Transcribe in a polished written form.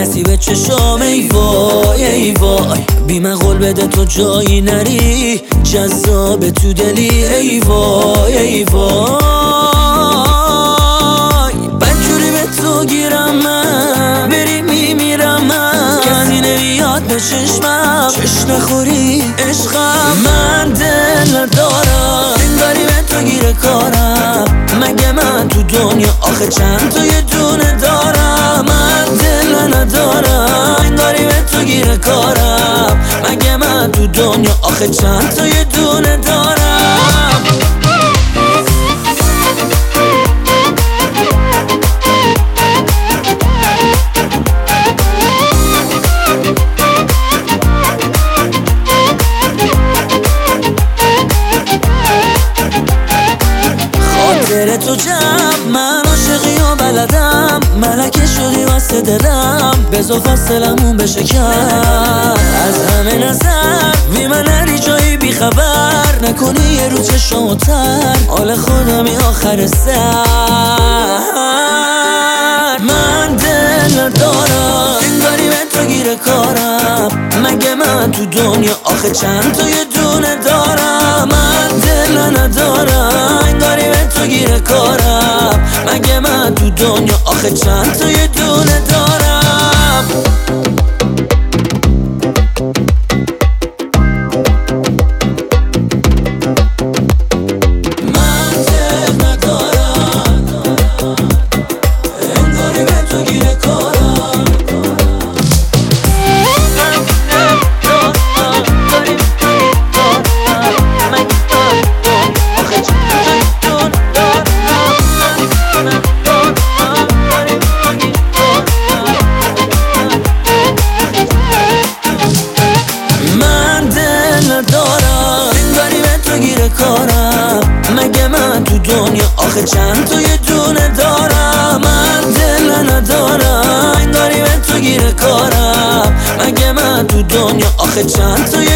نصیب چشام ای وای ای وای بی من قول بده تو جایی نری جذاب تو دلی ای وای ای وای بدجوری به تو گیرم من بری میمیرم من کسی نمیاد به چشمم چش نخوری عشقم من دل ندارم انگاری به تو گیره کارم مگه من تو دنیا آخه چند تا یه دونه دارم من دل ندارم انگاری به تو گیره کارم مگه من تو دنیا آخه چند تا یه دونه دارم خاطر تو جمع من عاشقی و بلدم ملکه شدی واسه دلم بذار فاصلمون بشه کم از همه نظر بی من نری جایی بی خبر نکنی یه رو چشم و تر حال خودمی آخر سر من دل ندارم انگاری به تو گیره کارم مگه من تو دنیا آخه چند تا یه دونه دارم من دل ندارم انگاری به تو گیره کارم مگه من تو دنیا آخه چند تا یه دونه دارم مگه من تو دنیا آخه چند تا یه دونه دارم من دل ندارم انگاری به تو گیره کارم مگه من تو دنیا آخه چند تا